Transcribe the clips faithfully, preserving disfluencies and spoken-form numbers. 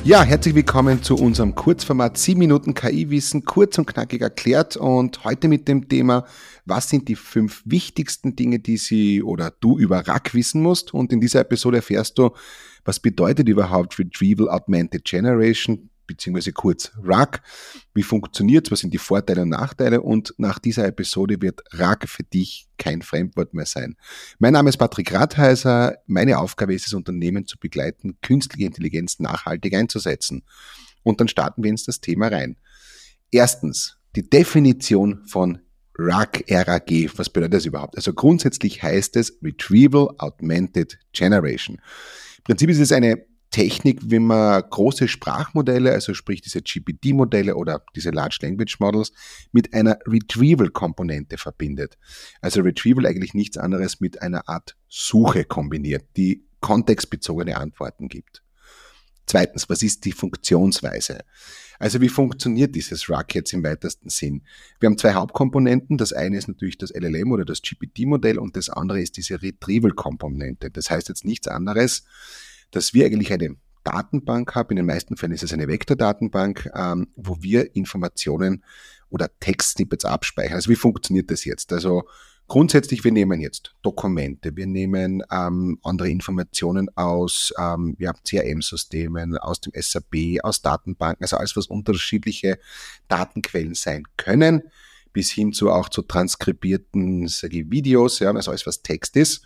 Ja, herzlich willkommen zu unserem Kurzformat sieben Minuten K I-Wissen, kurz und knackig erklärt, und heute mit dem Thema, was sind die fünf wichtigsten Dinge, die Sie oder du über R A G wissen musst. Und in dieser Episode erfährst du, was bedeutet überhaupt Retrieval Augmented Generation, beziehungsweise kurz R A G, wie funktioniert es, was sind die Vorteile und Nachteile, und nach dieser Episode wird R A G für dich kein Fremdwort mehr sein. Mein Name ist Patrick Rathheiser, meine Aufgabe ist es, Unternehmen zu begleiten, künstliche Intelligenz nachhaltig einzusetzen. Und dann starten wir ins das Thema rein. Erstens, die Definition von R A G, R A G, was bedeutet das überhaupt? Also grundsätzlich heißt es Retrieval Augmented Generation. Im Prinzip ist es eine Technik, wie man große Sprachmodelle, also sprich diese G P T-Modelle oder diese Large Language Models, mit einer Retrieval-Komponente verbindet. Also Retrieval eigentlich nichts anderes mit einer Art Suche kombiniert, die kontextbezogene Antworten gibt. Zweitens, was ist die Funktionsweise? Also wie funktioniert dieses R A G jetzt im weitesten Sinn? Wir haben zwei Hauptkomponenten. Das eine ist natürlich das L L M oder das G P T-Modell und das andere ist diese Retrieval-Komponente. Das heißt jetzt nichts anderes, dass wir eigentlich eine Datenbank haben, in den meisten Fällen ist es eine Vektordatenbank, ähm, wo wir Informationen oder Textsnippets abspeichern. Also wie funktioniert das jetzt? Also grundsätzlich, wir nehmen jetzt Dokumente, wir nehmen ähm, andere Informationen aus ähm, ja, C R M-Systemen, aus dem S A P, aus Datenbanken, also alles, was unterschiedliche Datenquellen sein können, bis hin zu auch zu transkribierten sage ich, Videos, ja, also alles, was Text ist.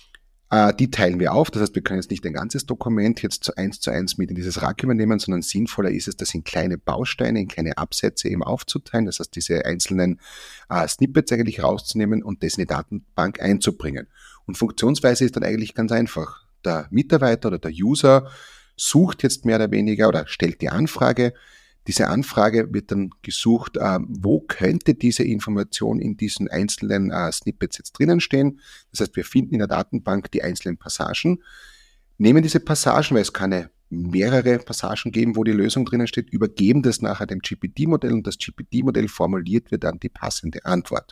Die teilen wir auf, das heißt, wir können jetzt nicht ein ganzes Dokument jetzt zu eins zu eins mit in dieses R A G übernehmen, sondern sinnvoller ist es, das in kleine Bausteine, in kleine Absätze eben aufzuteilen, das heißt, diese einzelnen äh, Snippets eigentlich rauszunehmen und das in die Datenbank einzubringen. Und Funktionsweise ist dann eigentlich ganz einfach. Der Mitarbeiter oder der User sucht jetzt mehr oder weniger oder stellt die Anfrage. Diese Anfrage wird dann gesucht, äh, wo könnte diese Information in diesen einzelnen äh, Snippets jetzt drinnen stehen. Das heißt, wir finden in der Datenbank die einzelnen Passagen, nehmen diese Passagen, weil es keine mehrere Passagen geben, wo die Lösung drinnen steht, übergeben das nachher dem G P T-Modell und das G P T-Modell formuliert wird dann die passende Antwort.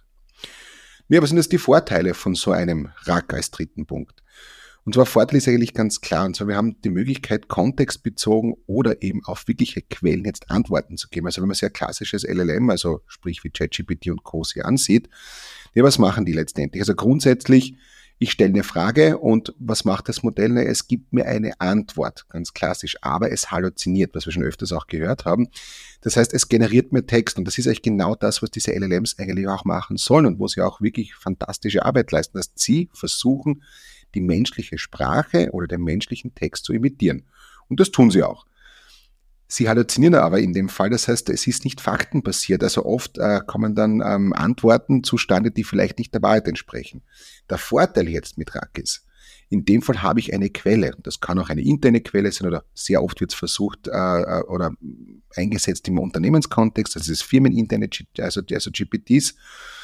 Ja, was sind jetzt die Vorteile von so einem R A G als dritten Punkt? Und zwar Vorteil ist eigentlich ganz klar, und zwar wir haben die Möglichkeit, kontextbezogen oder eben auf wirkliche Quellen jetzt Antworten zu geben. Also wenn man sehr klassisches L L M, also sprich wie ChatGPT und Co. sich ansieht, ja, was machen die letztendlich? Also grundsätzlich, ich stelle eine Frage und was macht das Modell? Na, es gibt mir eine Antwort, ganz klassisch, aber es halluziniert, was wir schon öfters auch gehört haben. Das heißt, es generiert mir Text und das ist eigentlich genau das, was diese L L Ms eigentlich auch machen sollen und wo sie auch wirklich fantastische Arbeit leisten, dass sie versuchen, die menschliche Sprache oder den menschlichen Text zu imitieren. Und das tun sie auch. Sie halluzinieren aber in dem Fall, das heißt, es ist nicht faktenbasiert. Also oft äh, kommen dann ähm, Antworten zustande, die vielleicht nicht der Wahrheit entsprechen. Der Vorteil jetzt mit R A G ist, in dem Fall habe ich eine Quelle. Das kann auch eine interne Quelle sein oder sehr oft wird es versucht äh, oder eingesetzt im Unternehmenskontext. Das ist firmeninterne, also, also G P Ts.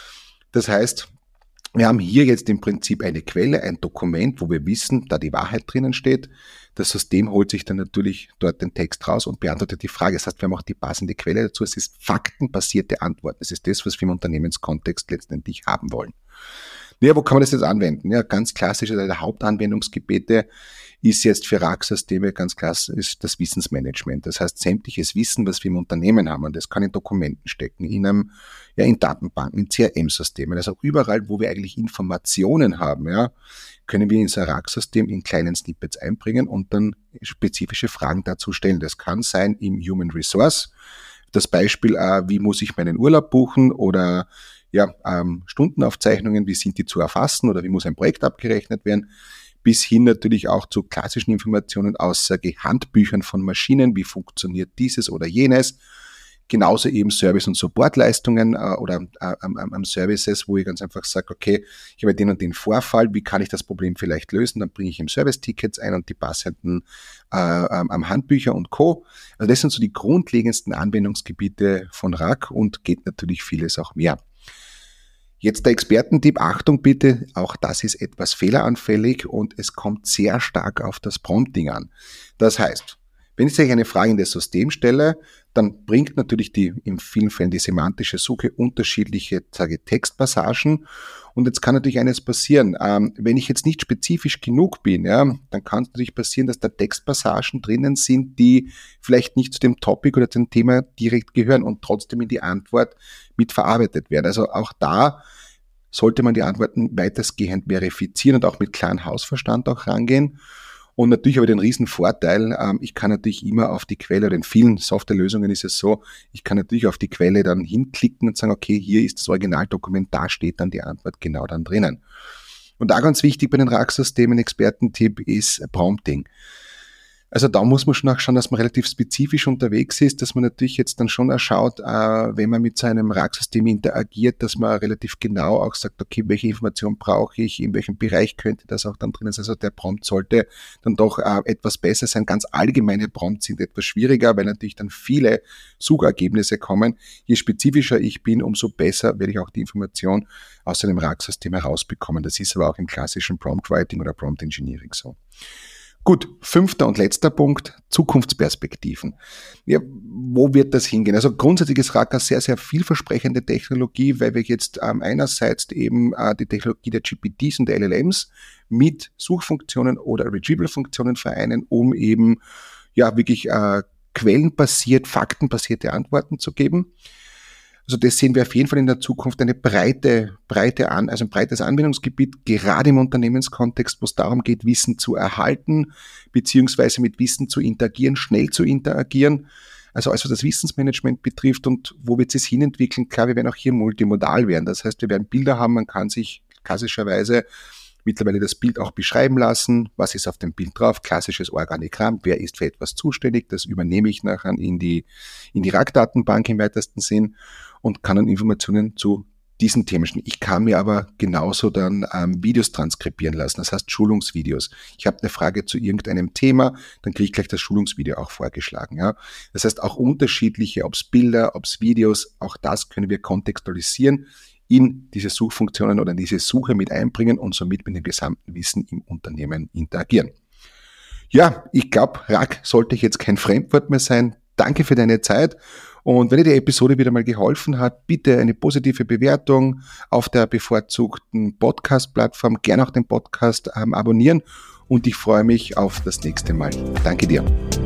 Das heißt, wir haben hier jetzt im Prinzip eine Quelle, ein Dokument, wo wir wissen, da die Wahrheit drinnen steht. Das System holt sich dann natürlich dort den Text raus und beantwortet die Frage. Das heißt, wir haben auch die passende Quelle dazu. Es ist faktenbasierte Antworten. Es ist das, was wir im Unternehmenskontext letztendlich haben wollen. Ja, wo kann man das jetzt anwenden? Ja, ganz klassisch, also der Hauptanwendungsgebiete ist jetzt für R A G-Systeme ganz klassisch ist das Wissensmanagement. Das heißt, sämtliches Wissen, was wir im Unternehmen haben, und das kann in Dokumenten stecken, in einem, ja, in Datenbanken, in C R M-Systemen, also auch überall, wo wir eigentlich Informationen haben, ja, können wir ins R A G-System in kleinen Snippets einbringen und dann spezifische Fragen dazu stellen. Das kann sein im Human Resource. Das Beispiel, äh, wie muss ich meinen Urlaub buchen oder ja, ähm, Stundenaufzeichnungen, wie sind die zu erfassen oder wie muss ein Projekt abgerechnet werden, bis hin natürlich auch zu klassischen Informationen aus sage, Handbüchern von Maschinen, wie funktioniert dieses oder jenes. Genauso eben Service- und Supportleistungen äh, oder äh, am, am Services, wo ich ganz einfach sage, okay, ich habe den und den Vorfall, wie kann ich das Problem vielleicht lösen? Dann bringe ich im Service-Tickets ein und die passenden äh, am Handbücher und Co. Also das sind so die grundlegendsten Anwendungsgebiete von R A G und geht natürlich vieles auch mehr. Jetzt der Expertentipp, Achtung bitte, auch das ist etwas fehleranfällig und es kommt sehr stark auf das Prompting an. Das heißt, Wenn ich euch eine Frage in das System stelle, dann bringt natürlich die in vielen Fällen die semantische Suche unterschiedliche sage, Textpassagen. Und jetzt kann natürlich eines passieren. Ähm, wenn ich jetzt nicht spezifisch genug bin, ja, dann kann es natürlich passieren, dass da Textpassagen drinnen sind, die vielleicht nicht zu dem Topic oder zum Thema direkt gehören und trotzdem in die Antwort mit verarbeitet werden. Also auch da sollte man die Antworten weitestgehend verifizieren und auch mit klarem Hausverstand auch rangehen. Und natürlich habe ich den riesen Vorteil, ähm, ich kann natürlich immer auf die Quelle, oder in vielen Softwarelösungen ist es so, ich kann natürlich auf die Quelle dann hinklicken und sagen, okay, hier ist das Originaldokument, da steht dann die Antwort genau dann drinnen. Und da ganz wichtig bei den R A G-Systemen, Expertentipp, ist Prompting. Also da muss man schon auch schauen, dass man relativ spezifisch unterwegs ist, dass man natürlich jetzt dann schon auch schaut, äh, wenn man mit seinem R A G-System interagiert, dass man relativ genau auch sagt, okay, welche Information brauche ich, in welchem Bereich könnte das auch dann drin sein. Also der Prompt sollte dann doch äh, etwas besser sein. Ganz allgemeine Prompts sind etwas schwieriger, weil natürlich dann viele Suchergebnisse kommen. Je spezifischer ich bin, umso besser werde ich auch die Information aus einem R A G-System herausbekommen. Das ist aber auch im klassischen Prompt-Writing oder Prompt-Engineering so. Gut, fünfter und letzter Punkt, Zukunftsperspektiven. Ja, wo wird das hingehen? Also grundsätzlich ist R A G eine sehr, sehr vielversprechende Technologie, weil wir jetzt ähm, einerseits eben äh, die Technologie der G P Ts und der L L Ms mit Suchfunktionen oder Retrieval-Funktionen vereinen, um eben ja wirklich äh, quellenbasiert, faktenbasierte Antworten zu geben. Also das sehen wir auf jeden Fall in der Zukunft eine breite, breite an, also ein breites Anwendungsgebiet, gerade im Unternehmenskontext, wo es darum geht, Wissen zu erhalten, beziehungsweise mit Wissen zu interagieren, schnell zu interagieren. Also alles, was das Wissensmanagement betrifft und wo wird es hinentwickeln? Klar, wir werden auch hier multimodal werden. Das heißt, wir werden Bilder haben, man kann sich klassischerweise mittlerweile das Bild auch beschreiben lassen. Was ist auf dem Bild drauf? Klassisches Organigramm. Wer ist für etwas zuständig? Das übernehme ich nachher in die, in die R A G-Datenbank im weitesten Sinn und kann dann Informationen zu diesen Themen stellen. Ich kann mir aber genauso dann ähm, Videos transkribieren lassen, das heißt Schulungsvideos. Ich habe eine Frage zu irgendeinem Thema, dann kriege ich gleich das Schulungsvideo auch vorgeschlagen. Ja. Das heißt auch unterschiedliche, ob es Bilder, ob es Videos, auch das können wir kontextualisieren, in diese Suchfunktionen oder in diese Suche mit einbringen und somit mit dem gesamten Wissen im Unternehmen interagieren. Ja, ich glaube, R A G sollte jetzt kein Fremdwort mehr sein. Danke für deine Zeit. Und wenn dir die Episode wieder mal geholfen hat, bitte eine positive Bewertung auf der bevorzugten Podcast-Plattform. Gerne auch den Podcast ähm, abonnieren und ich freue mich auf das nächste Mal. Danke dir.